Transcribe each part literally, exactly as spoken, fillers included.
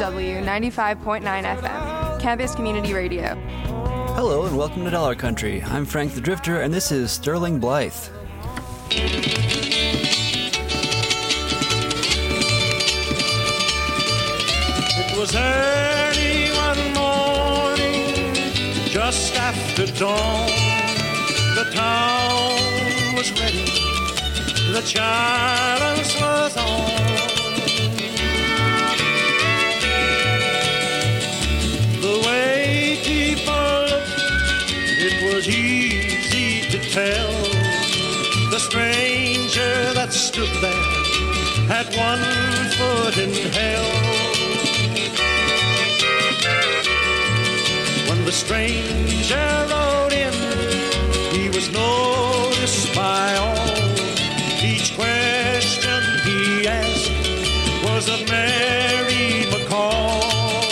W ninety-five point nine F M, Campus Community Radio. Hello and welcome to Dollar Country. I'm Frank the Drifter and this is Sterling Blythe. It was early one morning, just after dawn. The town was ready, the challenge was on. The way people looked, it was easy to tell. The stranger that stood there had one foot in hell. When the stranger rode in, he was noticed by all. Each question he asked was of Mary McCall.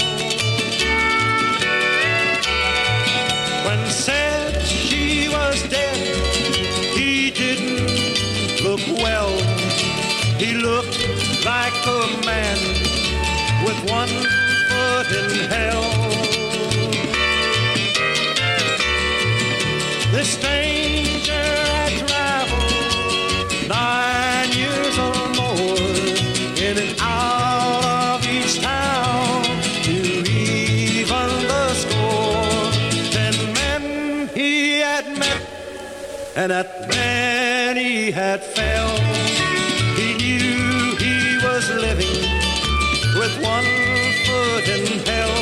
When said she was dead, he didn't look well. He looked like a man with one foot in hell. The stranger had traveled nine years or more, in and out of each town, to even the score. Ten men he had met, and at many had fell. He knew he was living with one foot in hell.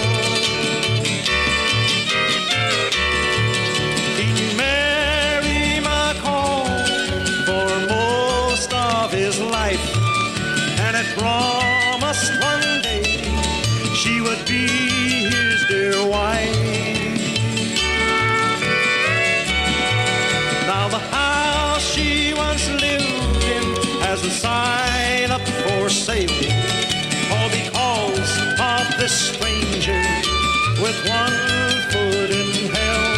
And it promised one day she would be his dear wife. Now the house she once lived in has a sign up for sale, all because of this stranger with one foot in hell.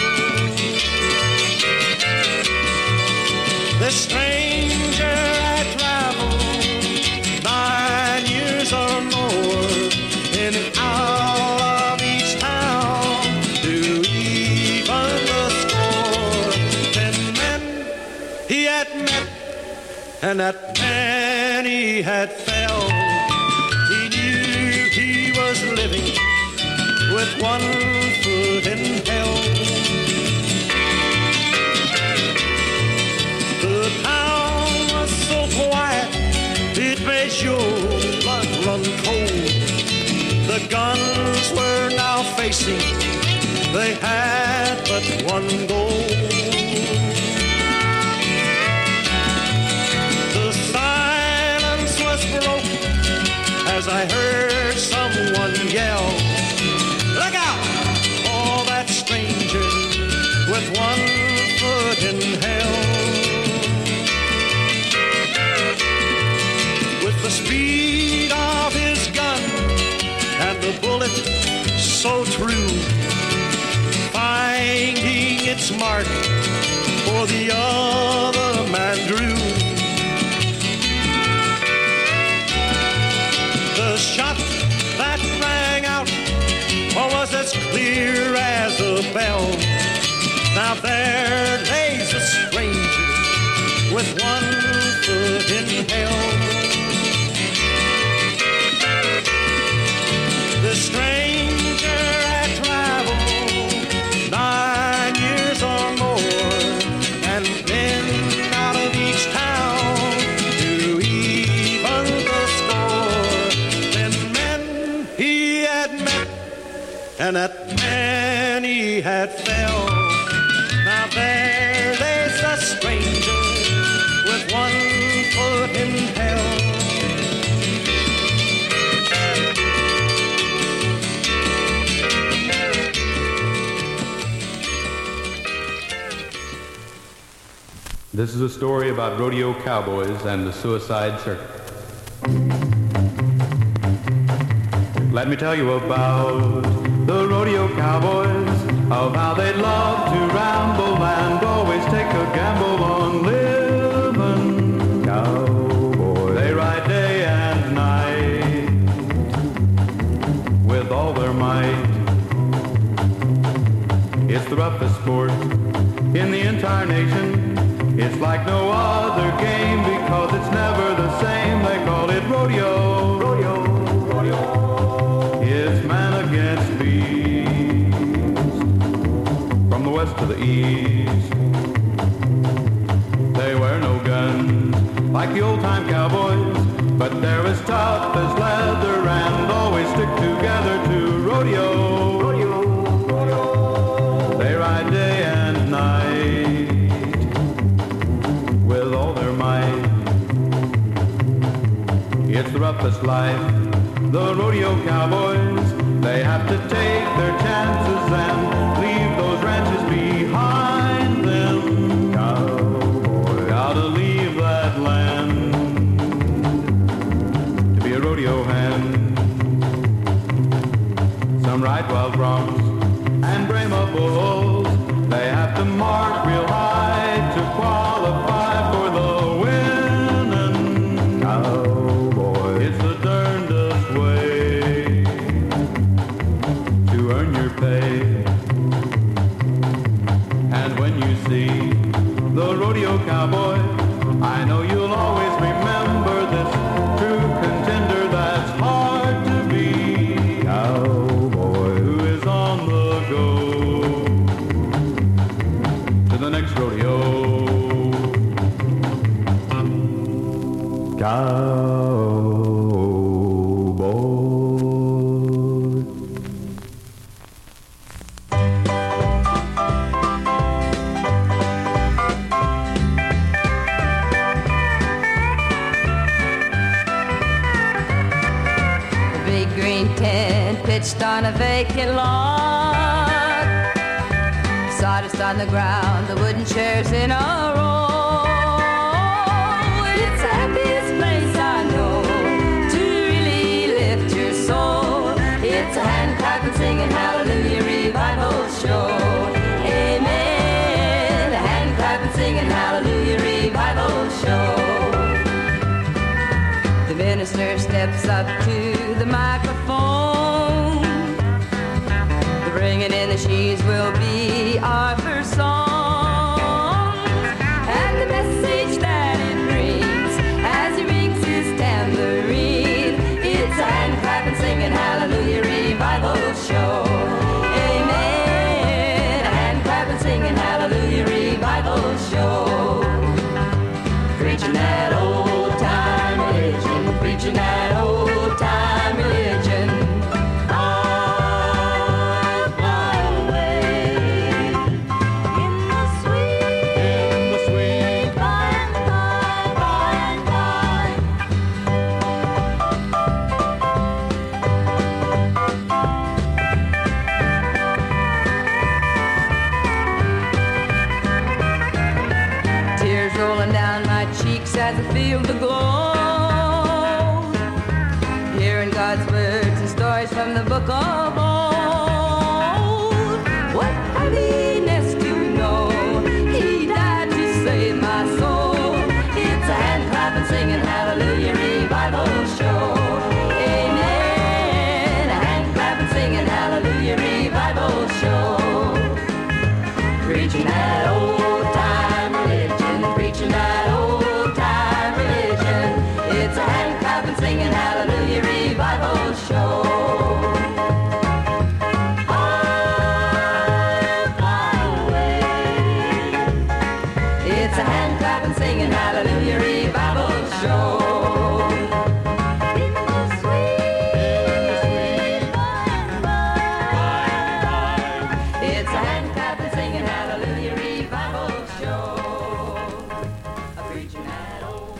This stranger had traveled nine years or more, in and out of each town, to even the score. Ten men he had met, and at many had fell. He knew he was living with one foot in hell. The town was so quiet, it made your blood run cold. The guns were now facing, they had but one goal. The silence was broken as I heard someone yell, "Look out for that stranger with one foot in hell." With the speed of his gun and the bullet so true, finding its mark for the other man drew. The shot that rang out was as clear as a bell. Now there lays a stranger with one foot in hell. The stranger had traveled nine years or more, and been out of each town to even the score. Ten men he had met, and at many had fell. Now there lays a stranger with one foot in hell. This is a story about rodeo cowboys and the suicide circuit. Let me tell you about the rodeo cowboys, of how they love to ramble and always take a gamble on living cowboy. They ride day and night the roughest sport in the entire nation. It's like no other game because it's never the same. They call it rodeo. Rodeo, rodeo. It's man against beast. From the west to the east. They wear no guns like the old-time cowboys, but they're as tough as leather and always stick together to rodeo. Rodeo, rodeo. They ride day and night with all their might. It's the roughest life, the rodeo cowboys. They have to take their chances and leave those ranches behind them. Cowboy, gotta leave that land to be a rodeo hand. Some ride wild broncs and Brahma bulls. They have to mark real high to qualify for the winning. Cowboy, it's the darndest way to earn your pay. And when you see the rodeo cowboy, I know you'll always remember this true contender that's hard to beat. Cowboy, who is on the go to the next rodeo. Cowboy. The big green tent pitched on a vacant lot. Sawdust on the ground, the wooden chairs in a row. It's the happiest place I know to really lift your soul. It's a hand clapping, singing hallelujah revival show. Amen. A hand clapping, singing hallelujah revival show. The minister steps up to the microphone. The bringing in the sheaves will be our first song. And the message that it brings as he rings his tambourine, it's a hand clapping, singing hallelujah revival show. Amen. A hand clapping, singing hallelujah revival show. Preaching that old time religion, preaching that old time religion. All fly away in the sweet, In the sweet by and by, by and by. Tears rolling down my cheeks as I feel the glow. Hearing God's words and stories from the book of old. What happiness to know He died to save my soul. It's a hand clapping, singing hallelujah revival show. Amen. A hand clapping, singing hallelujah revival show. Preaching that old time religion, preaching that old time religion. It's a hand clapping, singing hallelujah revival show. I'll fly away. It's a hand clapping, singing hallelujah revival show. In the sweet by and by. It's a hand clapping, singing hallelujah revival show. A preaching that old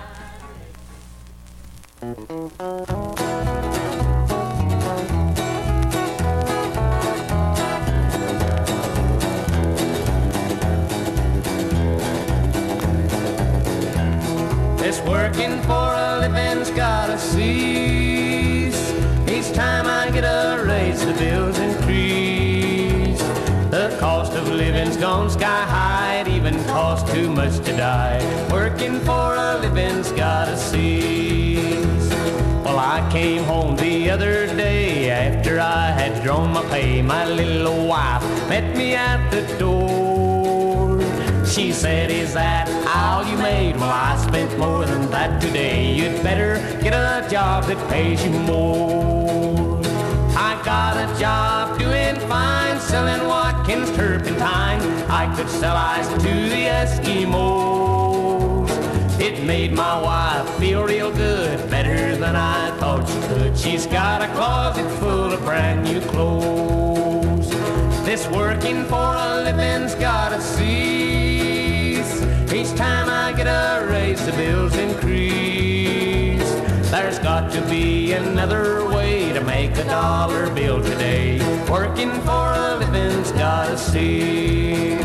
This working for a living's gotta cease. Each time I get a raise, the bills increase. The cost of living's gone sky high. It even costs too much to die. Working for a living's gotta cease. Well, I I came home the other day after I had drawn my pay. My little wife met me at the door. She said, is that all you made? Well, I spent more than that today. You'd better get a job that pays you more. I got a job doing fine, selling Watkins turpentine. I could sell ice to the Eskimos. It made my wife feel real good, better than I thought she could. She's got a closet full of brand new clothes. This working for a living's gotta cease. Each time I get a raise, the bills increase. There's got to be another way to make a dollar bill today. Working for a living's gotta cease.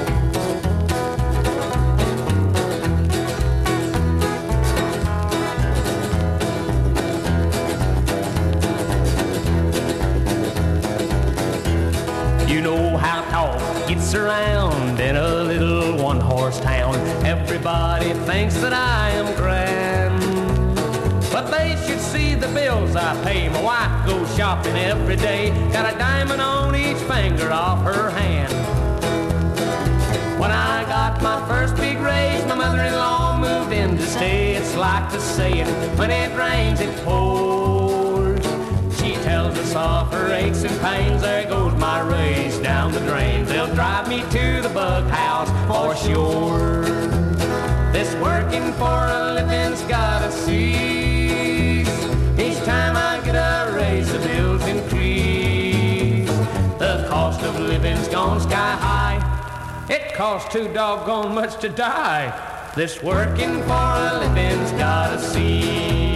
You know how talk gets around in a little one-horse town. Everybody thinks that I am grand, but they should see the bills I pay. My wife goes shopping every day, got a diamond on each finger of her hand. When I got my first big raise, my mother-in-law moved in to stay. It's like the saying, when it rains, it pours. She tells us of her aches and pains. There goes my raise down the drain. They'll drive me to the bug house for sure. This working for a living's gotta cease. Each time I get a raise, the bills increase. The cost of living's gone sky high. It costs too doggone much to die. This working for a living's gotta cease.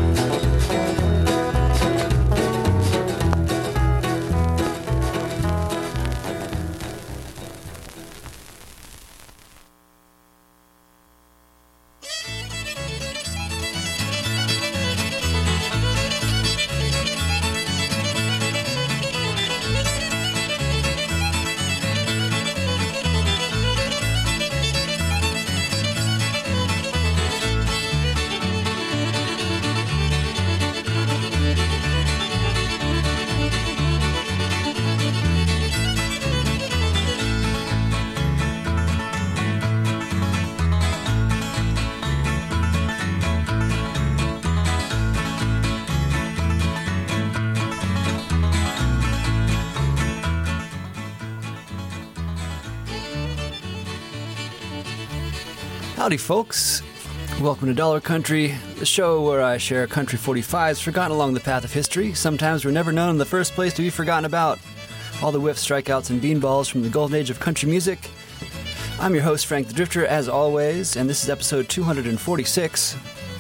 Howdy, folks. Welcome to Dollar Country, the show where I share country forty-fives forgotten along the path of history. Sometimes were never known in the first place to be forgotten about. All the whiffs, strikeouts, and beanballs from the golden age of country music. I'm your host, Frank the Drifter, as always, and this is episode two hundred forty-six.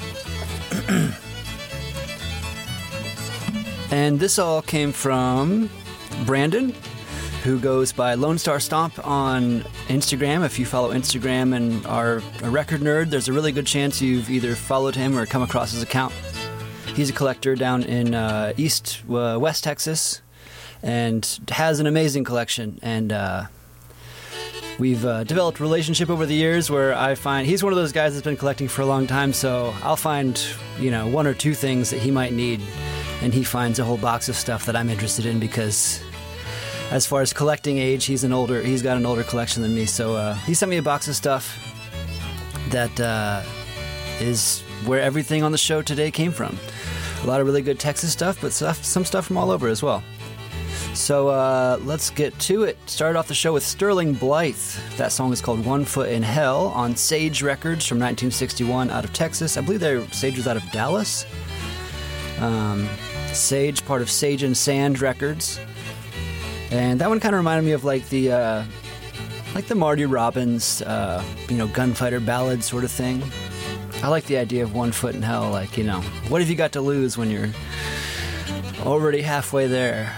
And this all came from Brandon, who goes by Lone Star Stomp on Instagram. If you follow Instagram and are a record nerd, there's a really good chance you've either followed him or come across his account. He's a collector down in uh, East, uh, West Texas, and has an amazing collection. And uh, we've uh, developed a relationship over the years where I find he's one of those guys that's been collecting for a long time, so I'll find, you know, one or two things that he might need, and he finds a whole box of stuff that I'm interested in because, as far as collecting age, he's an older. He's got an older collection than me, so uh, he sent me a box of stuff that uh, is where everything on the show today came from. A lot of really good Texas stuff, but stuff, some stuff from all over as well. So uh, let's get to it. Started off the show with Sterling Blythe. That song is called One Foot in Hell on Sage Records from nineteen sixty-one out of Texas. I believe they're Sage was out of Dallas. Um, Sage, part of Sage and Sand Records. And that one kind of reminded me of like the uh, like the Marty Robbins, uh, you know, gunfighter ballad sort of thing. I like the idea of one foot in hell. Like, you know, what have you got to lose when you're already halfway there?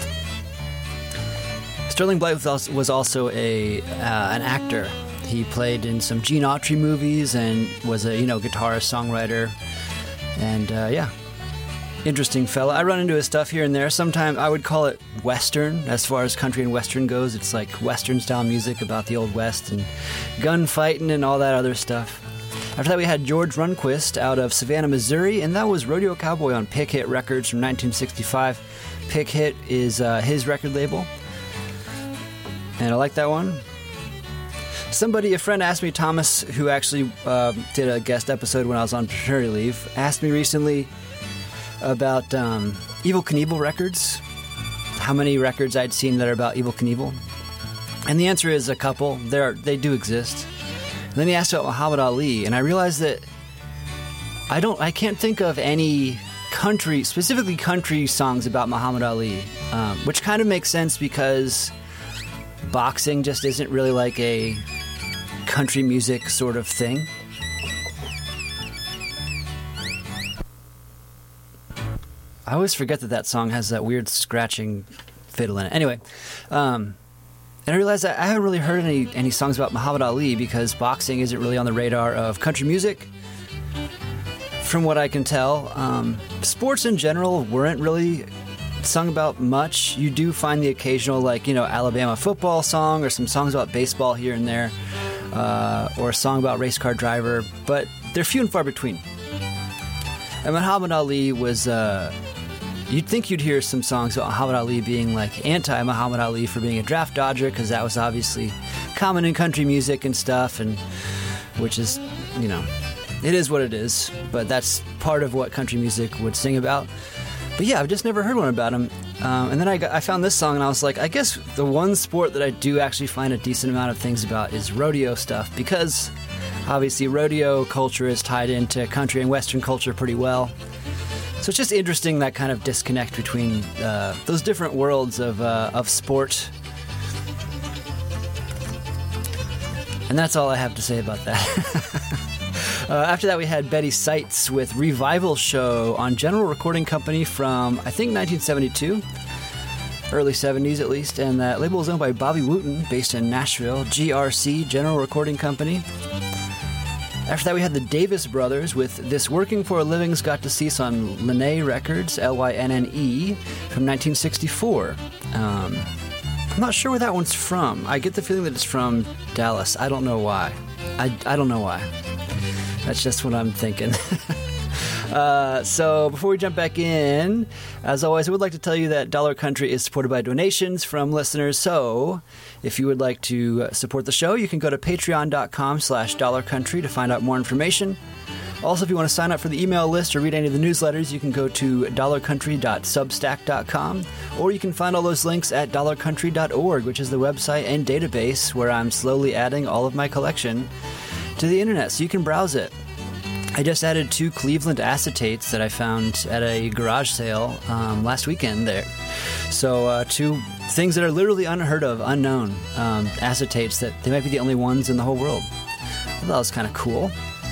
Sterling Blythe was also, was also a uh, an actor. He played in some Gene Autry movies and was a, you know, guitarist, songwriter, and uh, yeah. Interesting fella. I run into his stuff here and there. Sometimes I would call it Western, as far as country and Western goes. It's like Western-style music about the Old West and gunfighting and all that other stuff. After that, we had George Runquist out of Savannah, Missouri, and that was Rodeo Cowboy on Pick Hit Records from nineteen sixty-five. Pick Hit is uh, his record label, and I like that one. Somebody, a friend asked me, Thomas, who actually uh, did a guest episode when I was on paternity leave, asked me recently about um, Evel Knievel records, how many records I'd seen that are about Evel Knievel. And the answer is a couple. There, they do exist. And then he asked about Muhammad Ali, and I realized that I don't, I can't think of any country, specifically country songs about Muhammad Ali, um, which kind of makes sense because boxing just isn't really like a country music sort of thing. I always forget that that song has that weird scratching fiddle in it. Anyway, um, and I realized that I haven't really heard any, any songs about Muhammad Ali because boxing isn't really on the radar of country music. From what I can tell, um, sports in general weren't really sung about much. You do find the occasional, like, you know, Alabama football song or some songs about baseball here and there, uh, or a song about race car driver, but they're few and far between. And Muhammad Ali was, uh, you'd think you'd hear some songs about Muhammad Ali being like anti-Muhammad Ali for being a draft dodger, because that was obviously common in country music and stuff, and which is, you know, it is what it is, but that's part of what country music would sing about. But yeah, I've just never heard one about him. Um, and then I, got, I found this song, and I was like, I guess the one sport that I do actually find a decent amount of things about is rodeo stuff, because obviously rodeo culture is tied into country and Western culture pretty well. So it's just interesting, that kind of disconnect between uh, those different worlds of, uh, of sport. And that's all I have to say about that. Uh, after that, we had Betty Seitz with Revival Show on General Recording Company from, I think, nineteen seventy-two, early seventies at least, and that label is owned by Bobby Wooten, based in Nashville, G R C, General Recording Company. After that, we had the Davis Brothers with This Working for a Living's Got to Cease on Lynnne Records, L Y N N E, from nineteen sixty-four. Um, I'm not sure where that one's from. I get the feeling that it's from Dallas. I don't know why. I, I don't know why. That's just what I'm thinking. uh, so before we jump back in, as always, I would like to tell you that Dollar Country is supported by donations from listeners. So if you would like to support the show, you can go to patreon.com slash Dollar Country to find out more information. Also, if you want to sign up for the email list or read any of the newsletters, you can go to dollar country dot substack dot com, or you can find all those links at dollar country dot org, which is the website and database where I'm slowly adding all of my collection to the internet, so you can browse it. I just added two Cleveland acetates that I found at a garage sale um, last weekend there. So uh, two things that are literally unheard of, unknown um, acetates that they might be the only ones in the whole world. I thought that was kind of cool.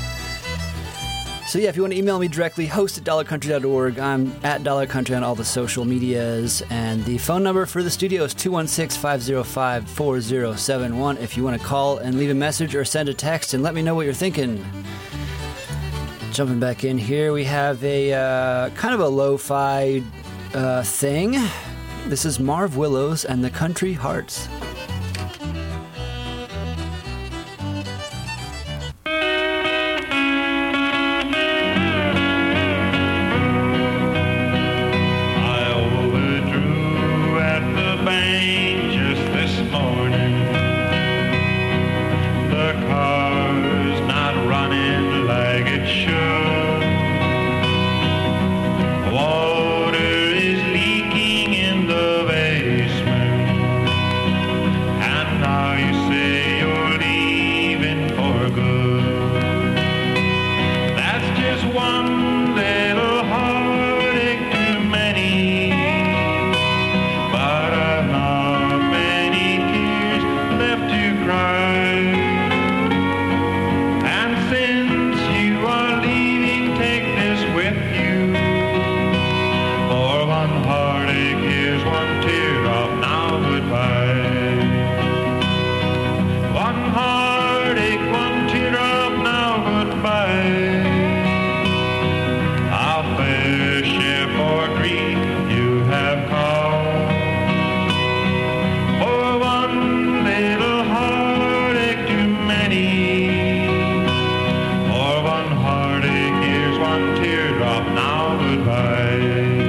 So yeah, if you want to email me directly, host at dollar country dot org. I'm at Dollar Country on all the social medias. And the phone number for the studio is two one six, five zero five, four zero seven one if you want to call and leave a message or send a text and let me know what you're thinking. Jumping back in here, we have a uh, kind of a lo-fi uh, thing. This is Marv Willows and the Country Hearts. Water is leaking in the basement. goodbye.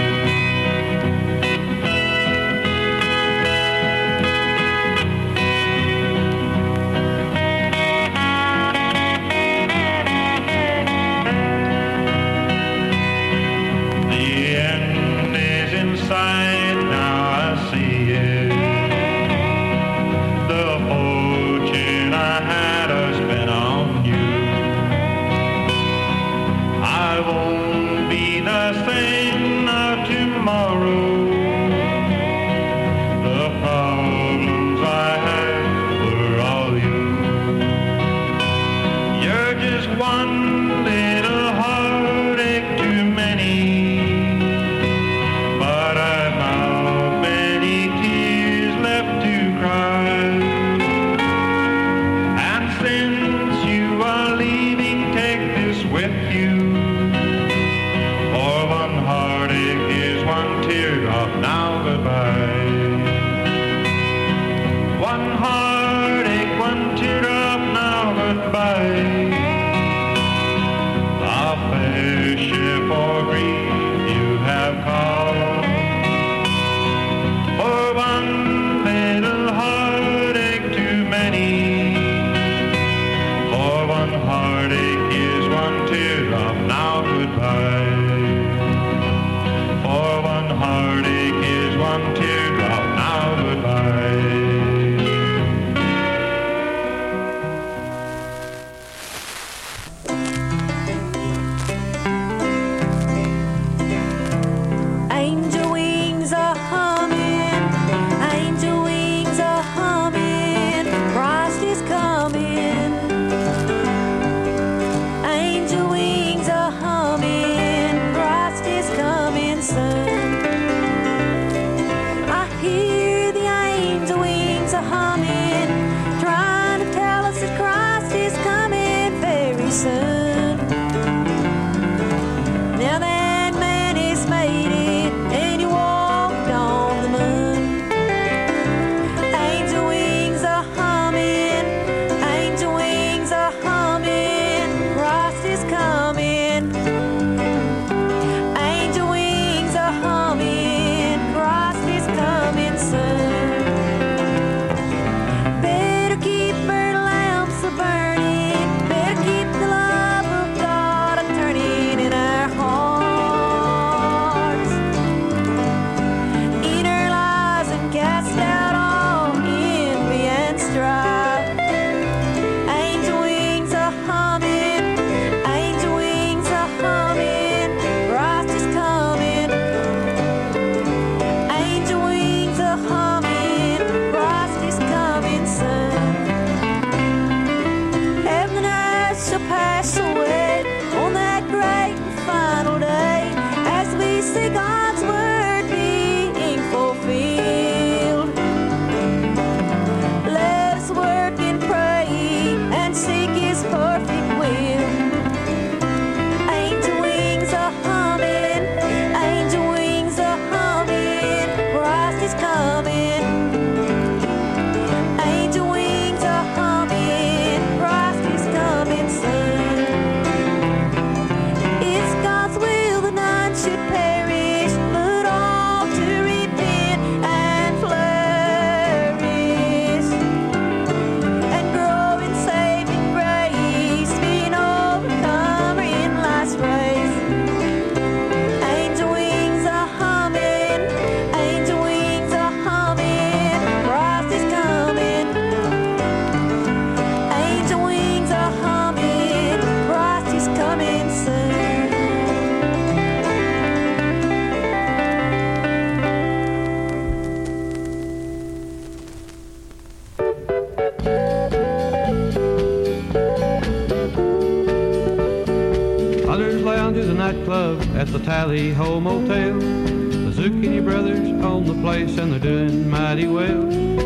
Nightclub at the Tally Ho Motel. The Zucchini Brothers own the place and they're doing mighty well.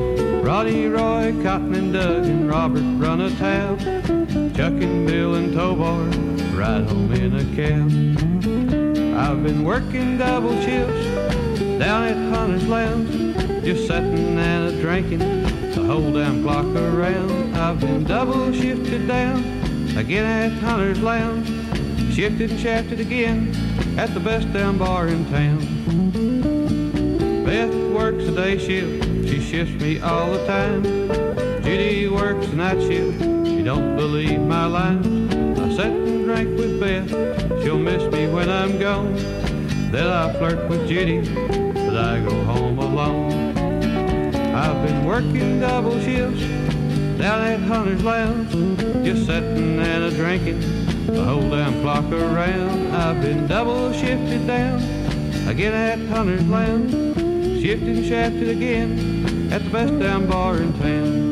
Roddy, Roy, Cotton and Doug and Robert run a town. Chuck and Bill and Tobar ride home in a cab. I've been working double shifts down at Hunter's Lounge, just sitting and a drinking the whole damn clock around. I've been double shifted down again at Hunter's Lounge, shifted and shafted again at the best damn bar in town. Beth works the day shift, she shifts me all the time. Judy works the night shift, she don't believe my lines. I sit and drink with Beth, she'll miss me when I'm gone. Then I flirt with Judy, but I go home alone. I've been working double shifts down at Hunter's Lounge, just sitting and a-drinking the whole damn clock around. I've been double shifted down again at Hunter's Lounge, shifted and shafted again at the best damn bar in town.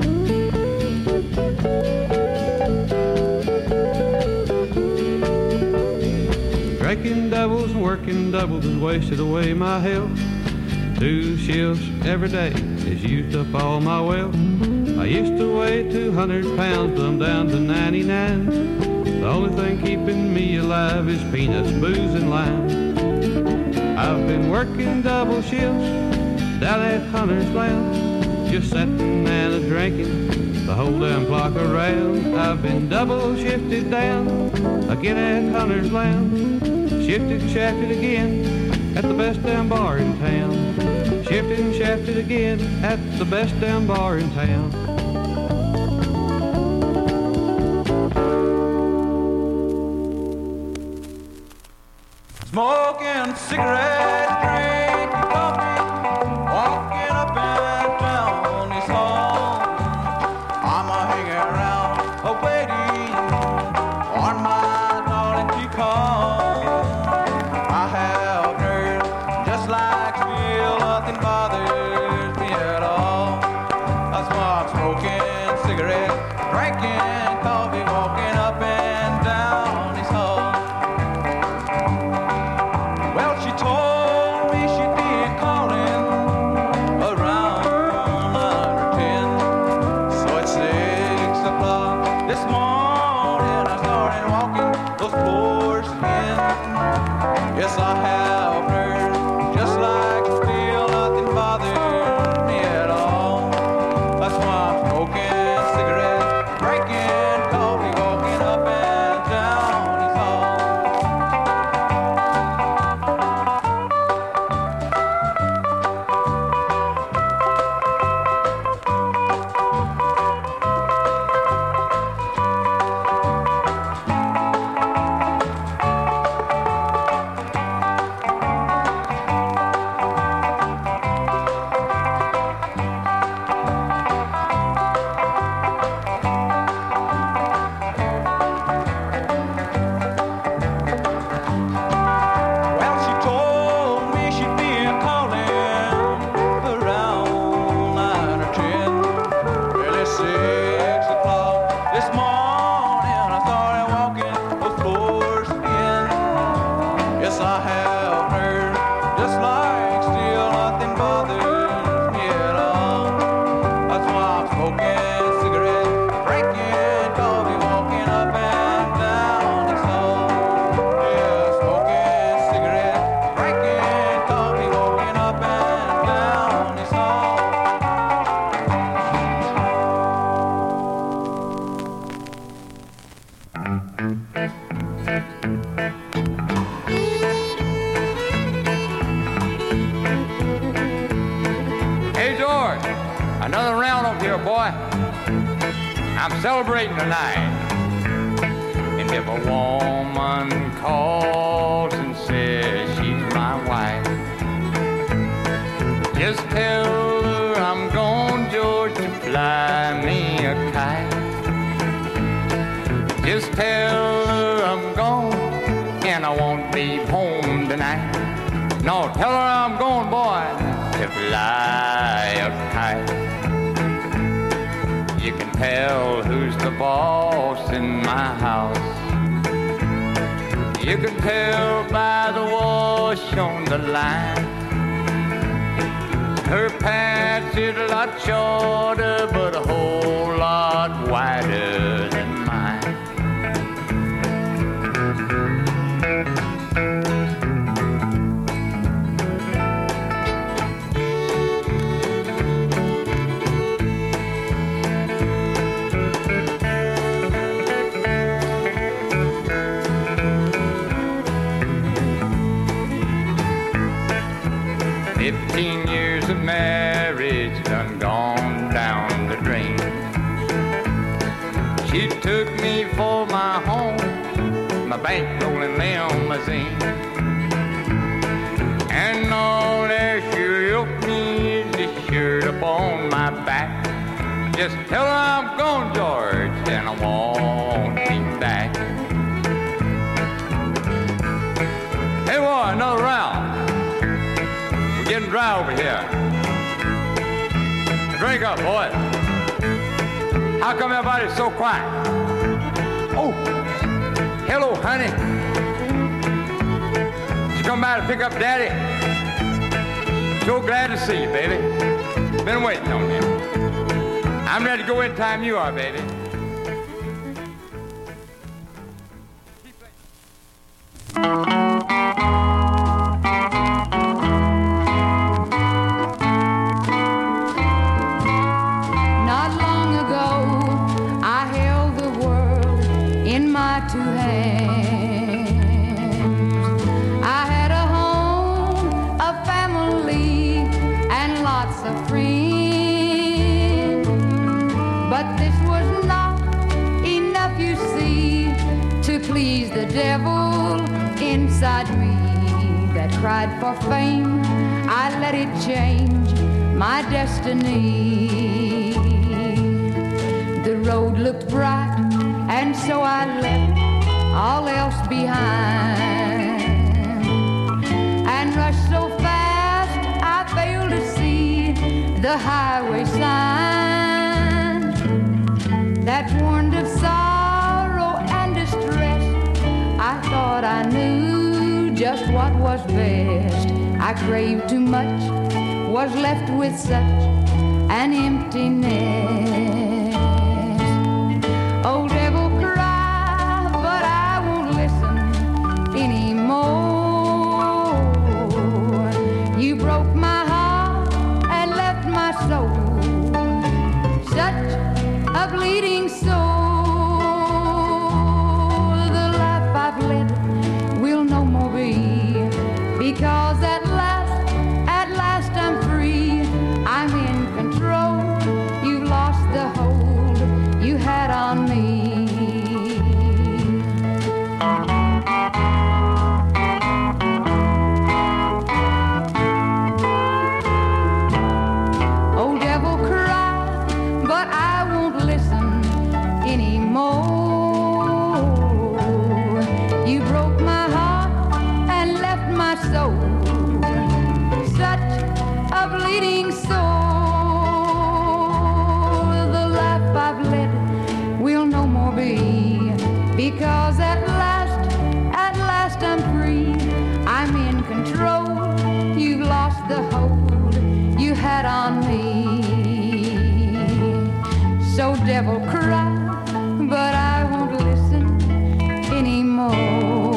Drinking doubles and working doubles has wasted away my health. Two shifts every day has used up all my wealth. I used to weigh two hundred pounds, but I'm down to ninety-nine. The only thing keeping me alive is peanuts, booze, and lime. I've been working double shifts down at Hunter's Lounge, just sitting and a-drinking the whole damn clock around. I've been double shifted down again at Hunter's Lounge, shifted and shafted again at the best damn bar in town. Shifted and shafted again at the best damn bar in town. Smoking cigarettes, drinking coffee, walking up and down this hall. I'm a hanging around, a waiting on my darling to call. I have nerves just like steel, nothing bothers me at all. That's why I'm smoking cigarettes, drinking coffee, walking up and down this hall. Well, she told me she'd be calling around nine or ten. So at six o'clock this morning I started walking those floors again. Yes, I have nerves just like steel, nothing bothers me at all. That's why I'm smoking cigarettes, drinking coffee, walking up and down this hall. Well, she told me she'd be calling around nine or ten. Well, it's six o'clock this morning I started walking those floors again. Yes, I have nerves just like steel, nothing bothers me at all. That's why I'm smoking cigarettes, drinking coffee, walking up and down this hall. Yeah, smoking cigarettes, drinking coffee, walking up and down this hall. Hey, George, another round up here, boy. I'm celebrating tonight. And if a woman calls and says she's my wife, just tell her I'm going, George, to fly me a kite. Just tell her I'm gone and I won't be home tonight. No, tell her I'm going, boy, to fly a kite. You can tell who's the boss in my house. You can tell by the wash on the line. Her pants is a lot shorter, but a whole lot wider than mine. Fifteen years of marriage done gone down the drain. She took me for my home, my bank-rolling limousine. And all that she left me is this shirt up on my back. Just tell her I'm gone, George, and I won't be back. Hey, boy, another round. We're getting dry over here. Drink up, boy. How come everybody's so quiet? Oh, hello, honey. Did you come by to pick up Daddy? So glad to see you, baby. Been waiting on you. I'm ready to go anytime you are, baby. Not long ago, I held the world in my two hands. I had a home, a family, and lots of friends. But this was not enough, you see, to please the devil inside me that cried for fame. I let it change my destiny. The road looked bright, and so I left all else behind, and rushed so fast I failed to see the highway sign that warned of sorrow and distress. I thought I knew just what was best. I craved too much, was left with such an emptiness. Oh, devil, cry, but I won't listen anymore. You broke my heart and left my soul such a bleeding soul. The life I've led will no more be, because at last, at last I'm free. I'm in control. You've lost the hold you had on me. Oh, devil, cry, but I won't listen anymore. You broke my heart and left my soul such a bleeding soul. The life I've led will no more be, because at last, at last I'm free. I'm in control. You've lost the hold you had on me. So devil, cry, but I won't listen anymore.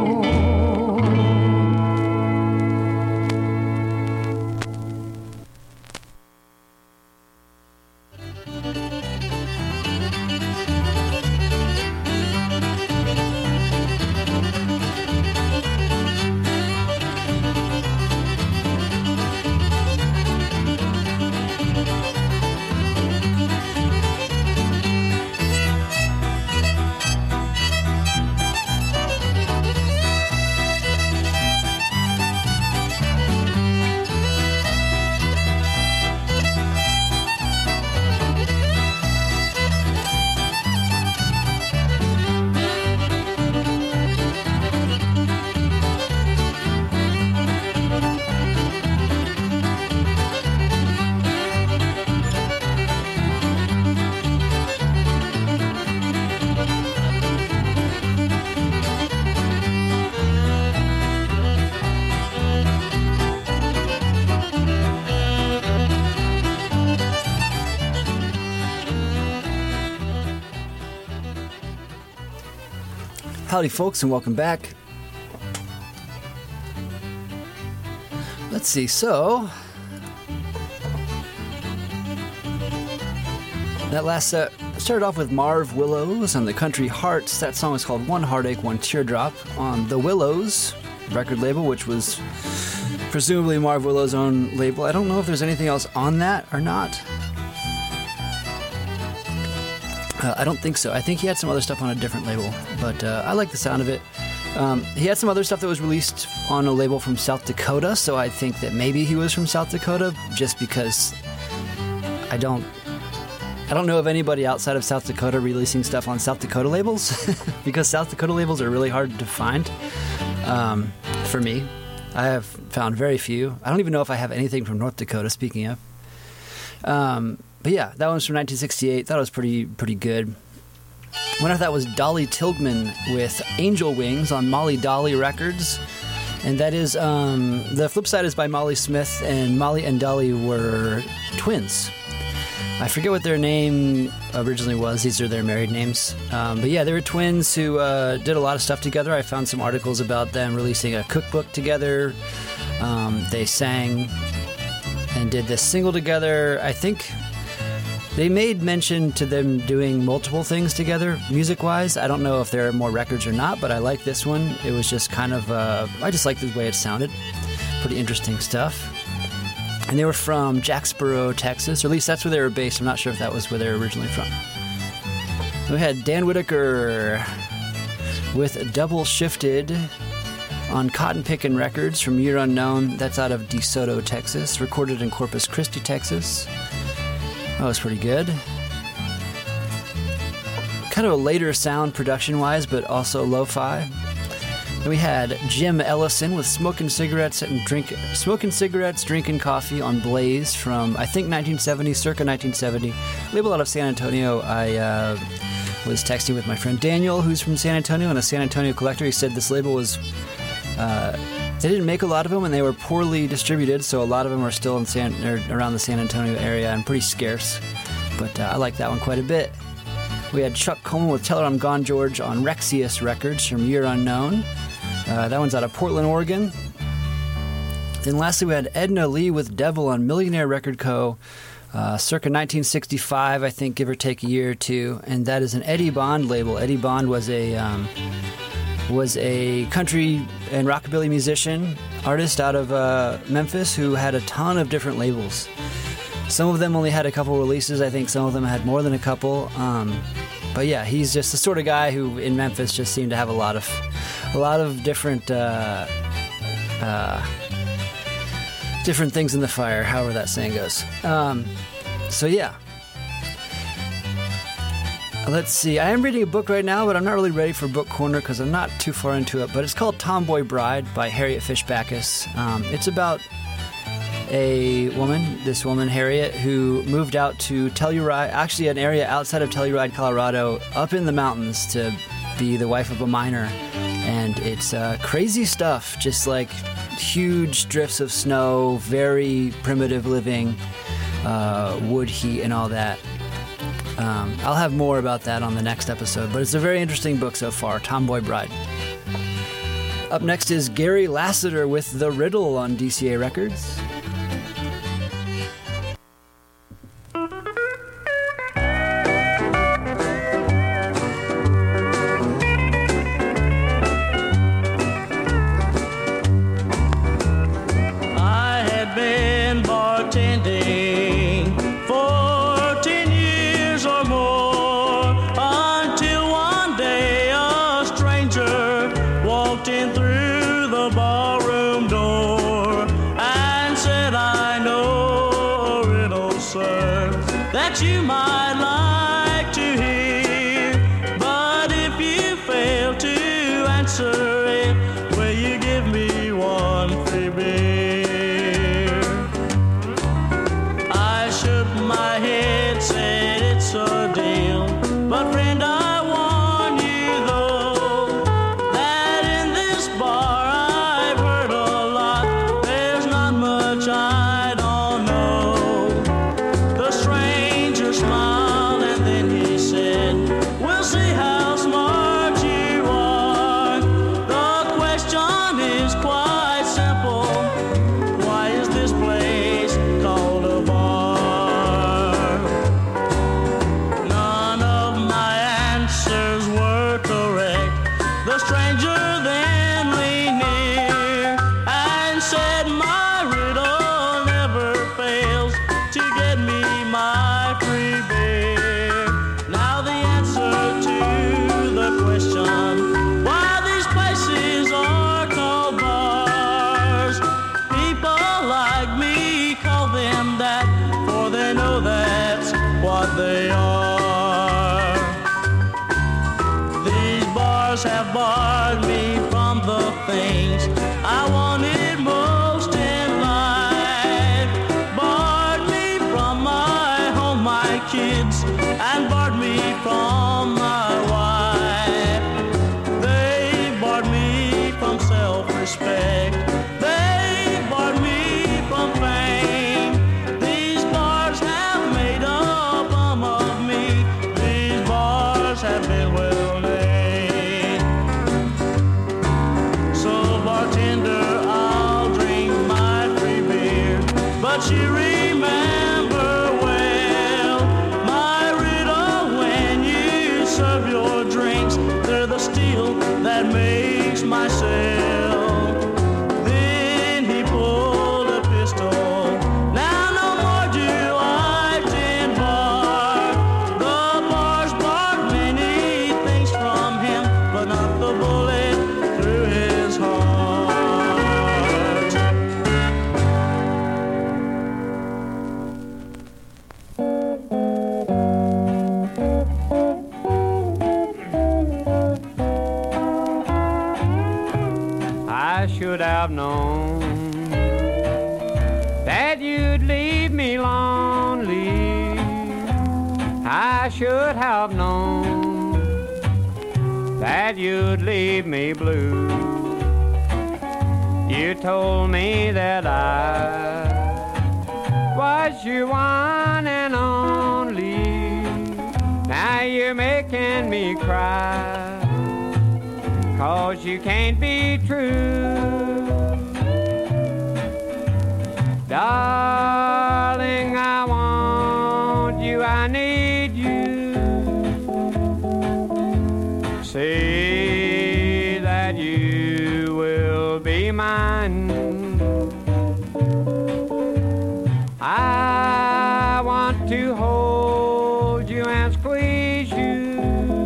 Howdy, folks, and welcome back. Let's see, so that last set started off with Marv Willows and the Country Hearts. That song is called One Heartache, One Teardrop on the Willows record label, which was presumably Marv Willow's own label. I don't know if there's anything else on that or not. Uh, I don't think so. I think he had some other stuff on a different label, but uh, I like the sound of it. Um, he had some other stuff that was released on a label from South Dakota, so I think that maybe he was from South Dakota, just because I don't I don't know of anybody outside of South Dakota releasing stuff on South Dakota labels, because South Dakota labels are really hard to find um, for me. I have found very few. I don't even know if I have anything from North Dakota, speaking of. Um, but yeah, that one's from nineteen sixty-eight. Thought it was pretty pretty good. One I thought was Dolly Tilghman with Angel Wings on Molly Dolly Records. And that is, um, the flip side is by Molly Smith, and Molly and Dolly were twins. I forget what their name originally was. These are their married names. Um, but yeah, they were twins who uh, did a lot of stuff together. I found some articles about them releasing a cookbook together. Um, they sang and did this single together. I think they made mention to them doing multiple things together, music-wise. I don't know if there are more records or not, but I like this one. It was just kind of, uh, I just liked the way it sounded. Pretty interesting stuff. And they were from Jacksboro, Texas, or at least that's where they were based. I'm not sure if that was where they were originally from. We had Dan Whitaker with Double Shifted on Cotton Pickin' Records from Year Unknown. That's out of DeSoto, Texas. Recorded in Corpus Christi, Texas. That was pretty good. Kind of a later sound production-wise, but also lo-fi. Then we had Jim Ellison with Smoking Cigarettes and Drink, Smoking Cigarettes, Drinking Coffee on Blaze from, I think, nineteen seventy, circa nineteen seventy. Label out of San Antonio. I uh, was texting with my friend Daniel, who's from San Antonio, and a San Antonio collector. He said this label was... Uh, they didn't make a lot of them, and they were poorly distributed, so a lot of them are still in San, or around the San Antonio area and pretty scarce. But uh, I like that one quite a bit. We had Chuck Coleman with Tell Her I'm Gone, George on Rexius Records from Year Unknown. Uh, that one's out of Portland, Oregon. Then lastly, we had Edna Lee with Devil on Millionaire Record Co. Uh, circa nineteen sixty-five, I think, give or take a year or two. And that is an Eddie Bond label. Eddie Bond was a... Um, was a country and rockabilly musician, artist out of uh, Memphis who had a ton of different labels. Some of them only had a couple releases. I think some of them had more than a couple. Um, but yeah, he's just the sort of guy who in Memphis just seemed to have a lot of, a lot of different, uh, uh, different things in the fire, however that saying goes. Um, so yeah. Let's see. I am reading a book right now, but I'm not really ready for Book Corner because I'm not too far into it. But it's called Tomboy Bride by Harriet Fish Backus. Um, it's about a woman, this woman, Harriet, who moved out to Telluride, actually an area outside of Telluride, Colorado, up in the mountains to be the wife of a miner. And it's uh, crazy stuff, just like huge drifts of snow, very primitive living, uh, wood heat and all that. Um, I'll have more about that on the next episode, but it's a very interesting book so far, Tomboy Bride. Up next is Gary Lassiter with The Riddle on D C A Records. I had been bartending that you might like to hear, but if you fail to answer it, will you give me one free beer? I shook my head, said it's a deal, but friend, I warn you though, that in this bar I've heard a lot, there's not much I don't know. The stranger smiled respect. They barred me from fame. These bars have made a bum of me. These bars have been well named. So bartender, I'll drink my free beer, but you remember well my riddle when you serve your drinks. They're the steel that makes my cell. Then he pulled a pistol. Now no more do I tend bar. The bars barred many things from him, but not the bullet through his heart. I should have known that you'd leave me lonely. I should have known that you'd leave me blue. You told me that I was your one and only. Now you're making me cry, 'cause you can't be true. Darling, I want you, I need you. Say that you will be mine. I want to hold you and squeeze you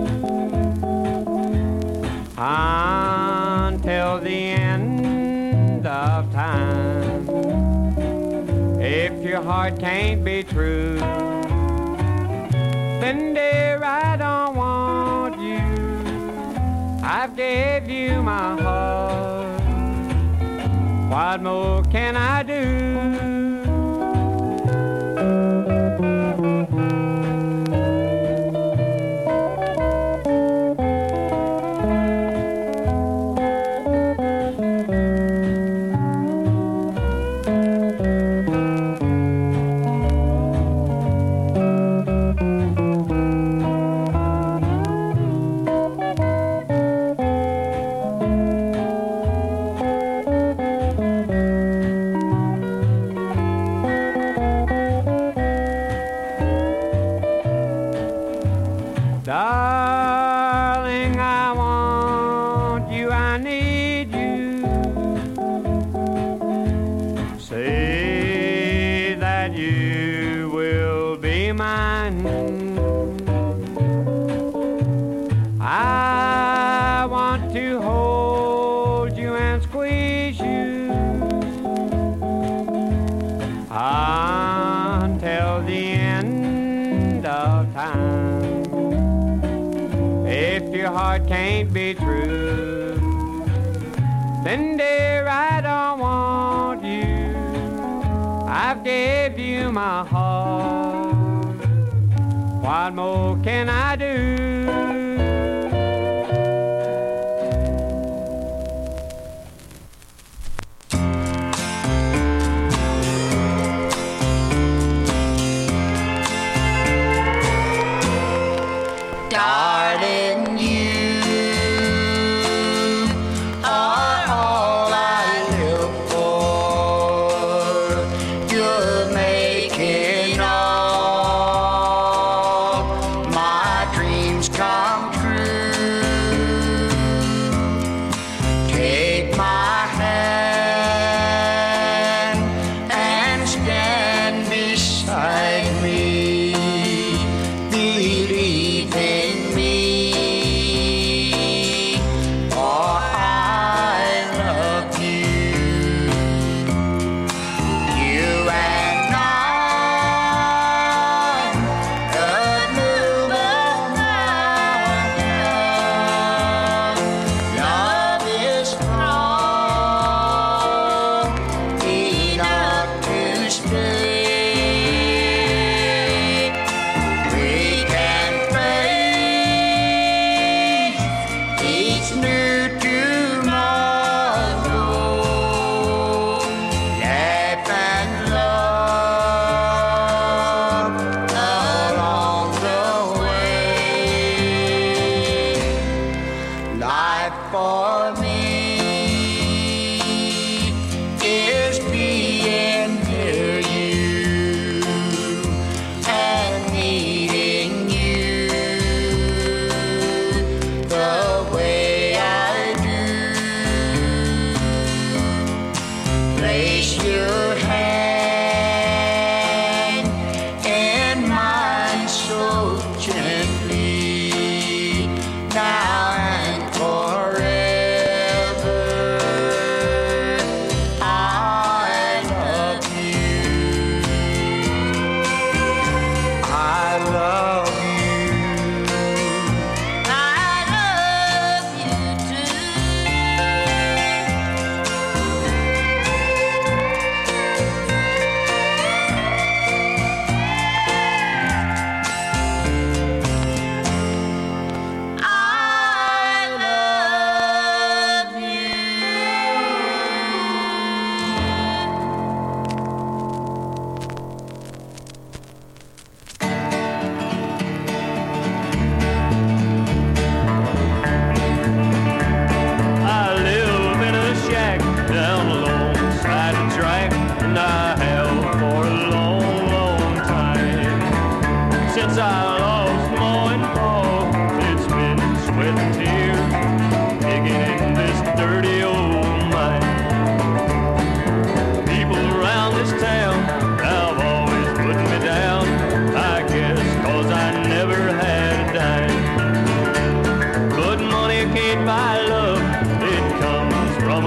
until the end of time. If your heart can't be true, then dear, I don't want you. I've gave you my heart. What more can I do? Darling, I want you, I need you. Say that you will be mine. I want to hold you and squeeze you until the end of time. If your heart can't be true, then dear, I don't want you. I've gave you my heart. What more can I do? Darling, you are all I live for. You're making all my dreams come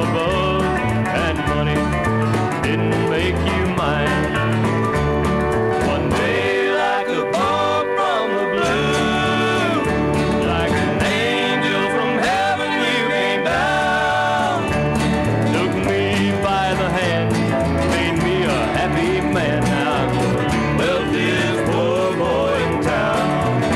above, and money didn't make you mine. One day, like a bug from the blue, like an angel from heaven, you came down, took me by the hand, made me a happy man. I'm the wealthiest poor boy in town.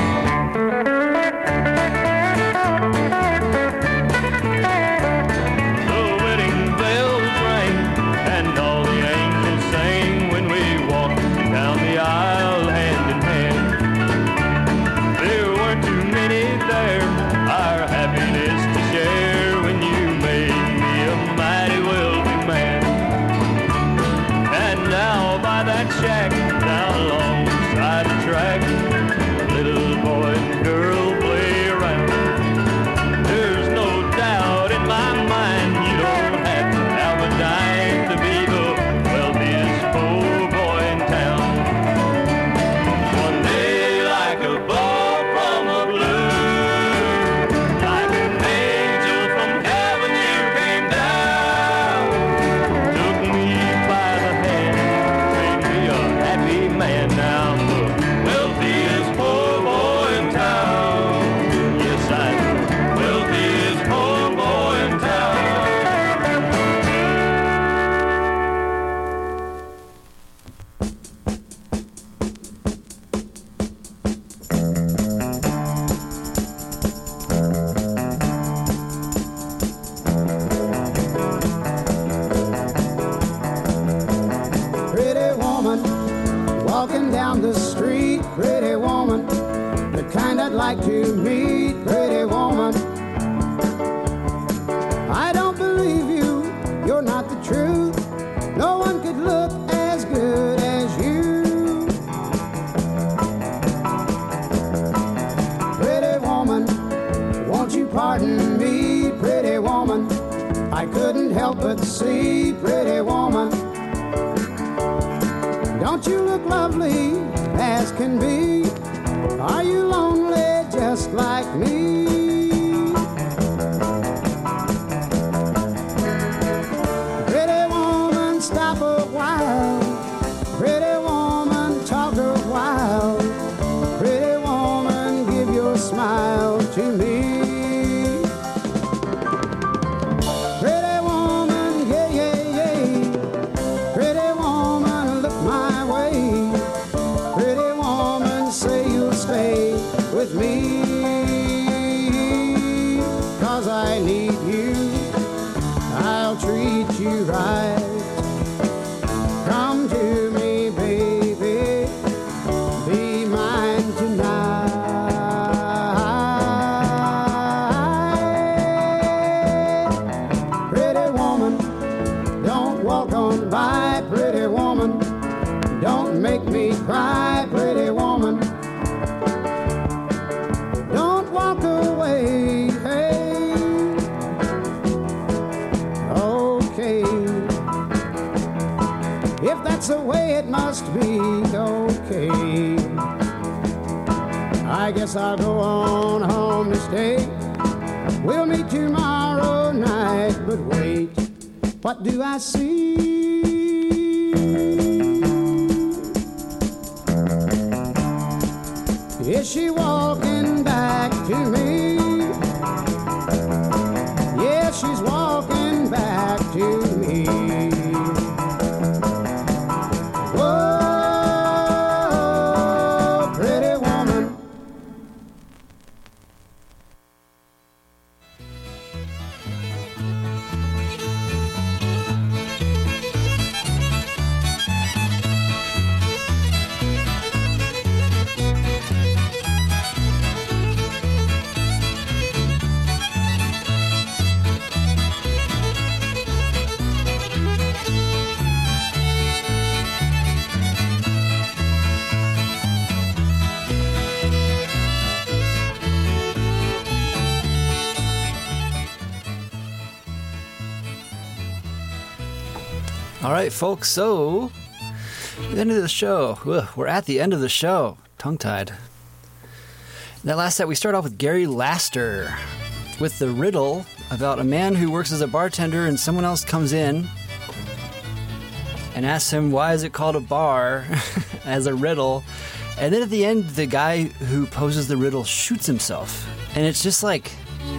The wedding bells rang and all the angels sang when we walked down the aisle hand in hand. There weren't too many there, our happiness to share, when you made me a mighty wealthy man. And now by that shack down alongside the track, little boy and girl play around. There's no doubt in my mind you don't have to have a dime to be the wealthiest poor boy in town. One day, like a bug from the blue, like an angel from heaven, you came down, took me by the hand, made me a happy man. Now I'm the wealthiest poor boy in town. Yes, I'm the wealthiest poor boy in town. Pretty woman, walking down the street. Pretty woman, the kind I'd like to meet. Pretty woman, I don't believe you, you're not the truth. No one could look as good as you. Pretty woman, won't you pardon me? Pretty woman, I couldn't help but see. Pretty woman, don't you look lovely as can be? Are you lonely just like me? Pretty woman, stop a while. Pretty woman, talk a while. Pretty woman, give your smile to me. Pretty woman, yeah, yeah, yeah. Pretty woman, look my way. Pretty woman, say you'll stay with me. 'Cause I need you, I'll treat you right. Come to me, baby, be mine tonight. Pretty woman, don't walk on by. Pretty woman, don't make me cry. Pretty woman, don't walk away. Hey, okay, if that's the way it must be, okay. I guess I'll go on home to stay. We'll meet tomorrow night, but wait, what do I see? Is she walking back to me? Yes, she's walking back to me. Whoa, pretty woman. All right, folks, so the end of the show. Ugh, we're at the end of the show. Tongue-tied. That last set, we start off with Gary Laster with the riddle about a man who works as a bartender and someone else comes in and asks him, why is it called a bar, as a riddle. And then at the end, the guy who poses the riddle shoots himself. And it's just like,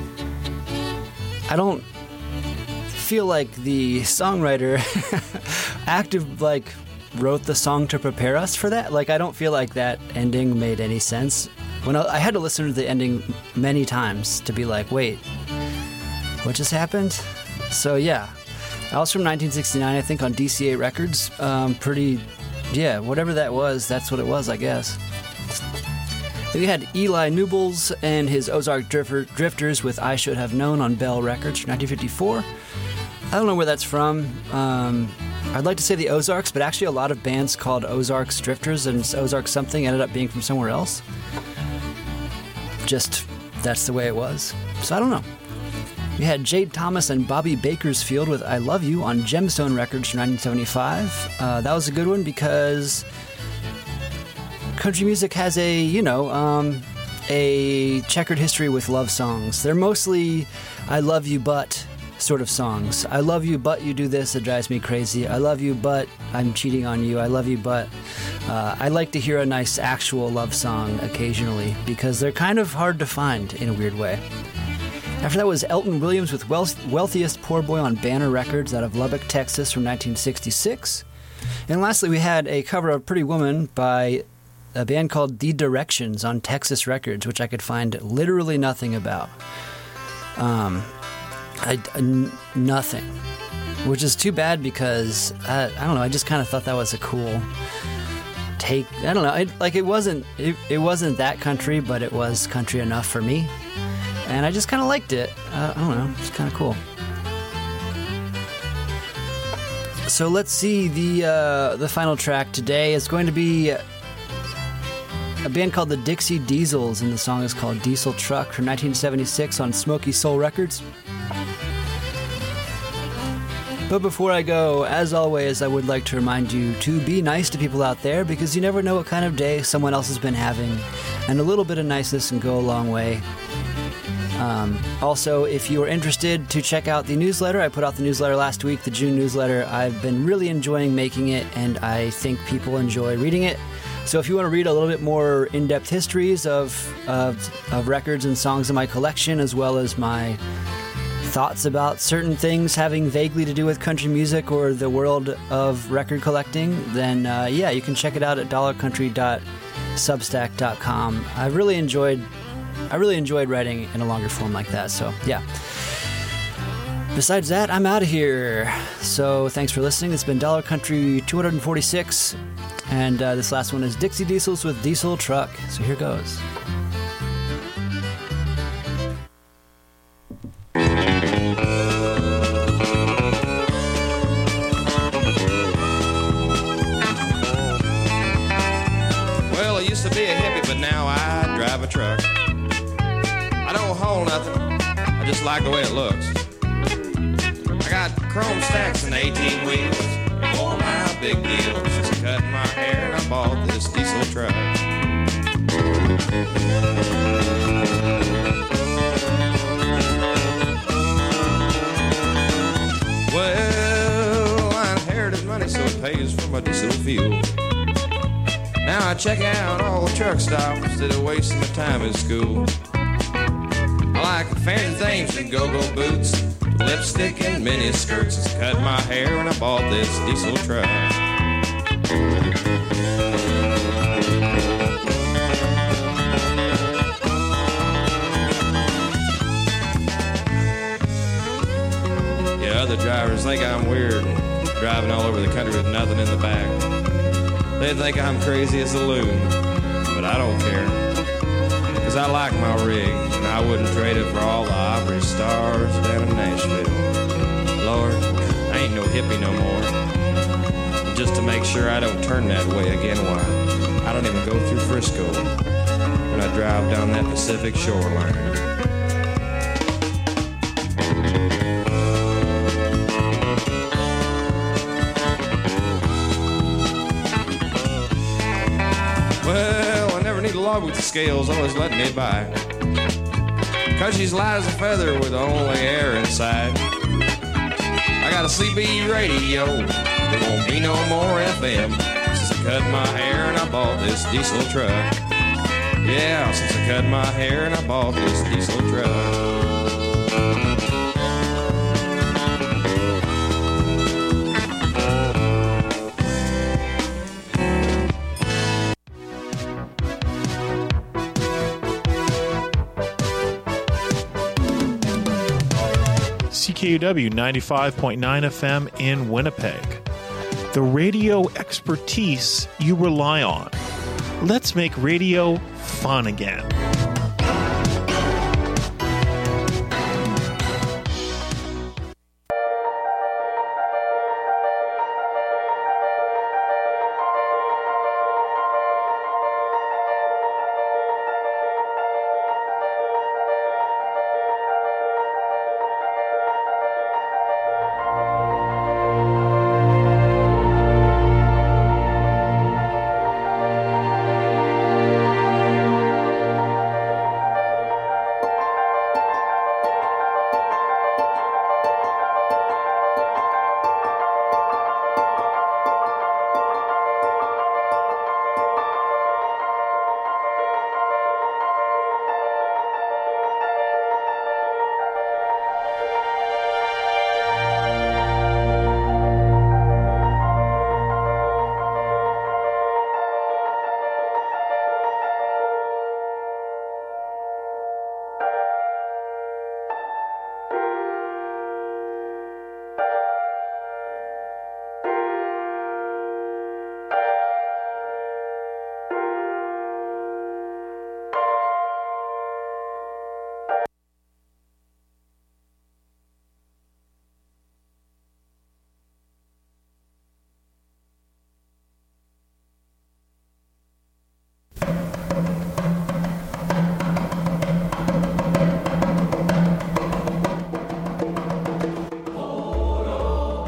I don't feel like the songwriter active, like, wrote the song to prepare us for that. Like, I don't feel like that ending made any sense. When I, I had to listen to the ending many times to be like, wait, what just happened? So yeah, that was from nineteen sixty-nine, I think, on D C A Records. Um, pretty, yeah, whatever that was, that's what it was, I guess. Then we had Eli Newbles and his Ozark Drifter, Drifters with I Should Have Known on Bell Records from nineteen fifty-four. I don't know where that's from. Um, I'd like to say the Ozarks, but actually a lot of bands called Ozarks Drifters and Ozark something ended up being from somewhere else. Just, that's the way it was. So I don't know. We had Jade Thomas and Bobby Bakersfield with I Love You on Gemstone Records from nineteen seventy-five. Uh, that was a good one because country music has a, you know, um, a checkered history with love songs. They're mostly I love you but sort of songs. I love you but you do this, it drives me crazy. I love you but I'm cheating on you. I love you but uh, I like to hear a nice actual love song occasionally because they're kind of hard to find in a weird way. After that was Elton Williams with Wealth- Wealthiest Poor Boy on Banner Records out of Lubbock, Texas from nineteen sixty-six. And lastly we had a cover of Pretty Woman by a band called The Directions on Texas Records, which I could find literally nothing about. Um... I, n- nothing, which is too bad because I, I don't know. I just kind of thought that was a cool take. I don't know. It, like it wasn't it, it wasn't that country, but it was country enough for me, and I just kind of liked it. Uh, I don't know. It's kind of cool. So let's see. The uh, the final track today is going to be a band called the Dixie Diesels, and the song is called Diesel Truck from nineteen seventy-six on Smoky Soul Records. But before I go, as always, I would like to remind you to be nice to people out there because you never know what kind of day someone else has been having, and a little bit of niceness can go a long way. Um, also, if you are interested to check out the newsletter, I put out the newsletter last week, the June newsletter. I've been really enjoying making it, and I think people enjoy reading it. So if you want to read a little bit more in-depth histories of, of, of records and songs in my collection, as well as my thoughts about certain things having vaguely to do with country music or the world of record collecting, then uh, yeah, you can check it out at dollar country dot substack dot com. I really enjoyed I really enjoyed writing in a longer form like that, so yeah. Besides that, I'm out of here. So thanks for listening. It's been Dollar Country two forty-six, and uh, this last one is Dixie Diesels with Diesel Truck. So here goes. Truck. I don't haul nothing, I just like the way it looks. I got chrome stacks and eighteen wheels. Oh my, big deal. Just cutting my hair and I bought this diesel truck. Well, I inherited money so it pays for my diesel fuel. Now I check out all the truck stops instead of wasting my time in school. I like fancy things and go-go boots, lipstick and mini skirts. Just cut my hair and I bought this diesel truck. Yeah, other drivers think I'm weird, driving all over the country with nothing in the back. They think I'm crazy as a loon, but I don't care, cause I like my rig, and I wouldn't trade it for all the Opry stars down in Nashville. Lord, I ain't no hippie no more. And just to make sure I don't turn that way again, why, I don't even go through Frisco when I drive down that Pacific shoreline. Well, I never need a log with the scales, always letting me by. Cause she's light as a feather with only air inside. I got a C B radio, there won't be no more F M. Since I cut my hair and I bought this diesel truck. Yeah, since I cut my hair and I bought this diesel truck. C K U W ninety-five point nine F M in Winnipeg. The radio expertise you rely on. Let's make radio fun again.